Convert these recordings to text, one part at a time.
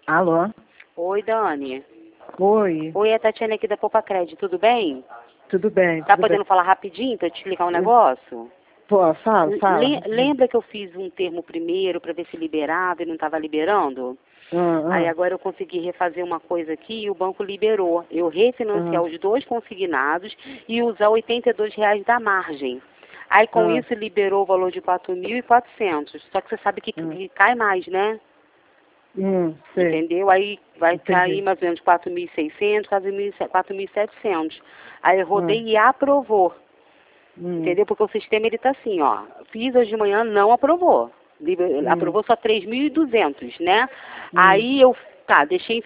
Alô? Oi, Dani. Oi, Oi, é a Tatiana aqui da Poupa Crédito, tudo bem? tudo bem, Tá tudo bem. podendo falar rapidinho pra eu te explicar um negócio? Pô, fala. Lembra que eu fiz um termo primeiro pra ver se liberava e não tava liberando? Aí Ah, agora eu consegui refazer uma coisa aqui e o banco liberou. Eu refinanciar ah, os dois consignados e usar R$ 82 da margem. Aí com ah, isso liberou o valor de 4.400. Só que você sabe que ah, cai mais, né? sei, Entendeu? Aí vai cair entendi. mais ou menos 4.600, quase 4.700. Aí eu Ah, rodei e aprovou. hum, Entendeu? Porque o sistema ele tá assim, ó. Fiz hoje de manhã, não aprovou. hum, Aprovou só 3.200, né? hum, Aí eu, tá, deixei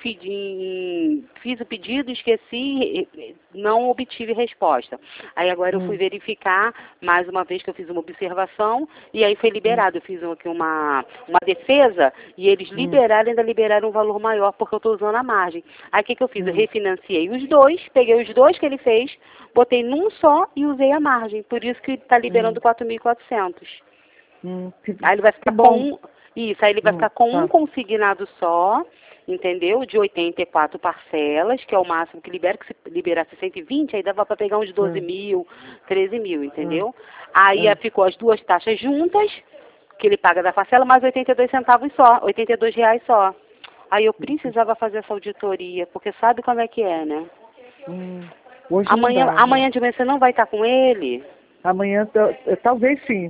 fiz o pedido, esqueci, não obtive resposta. Aí agora eu fui hum, verificar, mais uma vez que eu fiz uma observação, e aí foi hum, liberado. Eu fiz aqui uma defesa, e eles hum, liberaram, ainda liberaram um valor maior, porque eu estou usando a margem. Aí o que eu fiz? Eu hum, refinanciei os dois, peguei os dois que ele fez, botei num só e usei a margem. Por isso que está liberando hum, 4.400. que, Aí ele vai que ficar com bom. um. Isso, aí ele vai ficar com um Tá. consignado só, entendeu? De 84 parcelas, que é o máximo que libera, que se liberasse 120, aí dava para pegar uns 12 Ah, mil, 13 mil, ah, entendeu? Aí ah, ficou as duas taxas juntas, que ele paga da parcela, mais 82 centavos só, R$ 82 só. Aí eu precisava fazer essa auditoria, porque sabe como é que é, né? hum. Hoje não Amanhã, dá, né? amanhã de manhã você não vai estar com ele? Amanhã, talvez sim.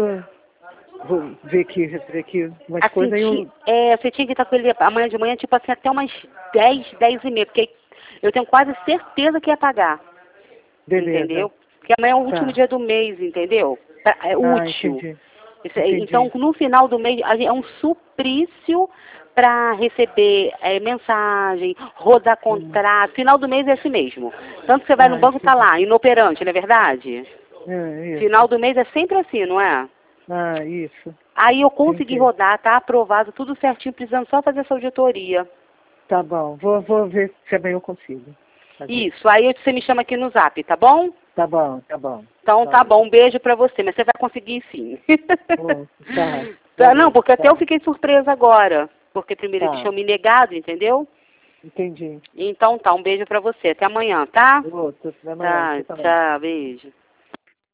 Vou ver aqui umas Assim, coisas aí eu. você tinha que estar com ele amanhã de manhã, tipo assim, até umas 10, 10 e meia, porque eu tenho quase certeza que ia pagar, Beleza. entendeu? Porque amanhã é o último Tá. dia do mês, entendeu? É Ah, útil. entendi. Então, Entendi. no final do mês, é um suplício para receber mensagem, rodar Hum. contrato. Final do mês é assim mesmo. Tanto que você vai no Ah, banco e tá entendi. lá, inoperante, não é verdade? É Final isso. do mês é sempre assim, não é? Ah, isso. Aí eu consegui Entendi. rodar, tá aprovado, tudo certinho, precisando só fazer essa auditoria. Tá bom. Vou ver se amanhã eu consigo fazer. Isso, aí você me chama aqui no Zap, tá bom? Tá bom, tá bom. Então tá Valeu. bom, um beijo pra você, mas você vai conseguir sim. Ô, tá. Não, Valeu. porque até eu Tá. fiquei surpresa agora, porque primeiro eles Tá. tinham me negado, entendeu? Entendi. Então tá, um beijo pra você, até amanhã, tá? Outro. Até amanhã. Tá, Você também. tchau, beijo.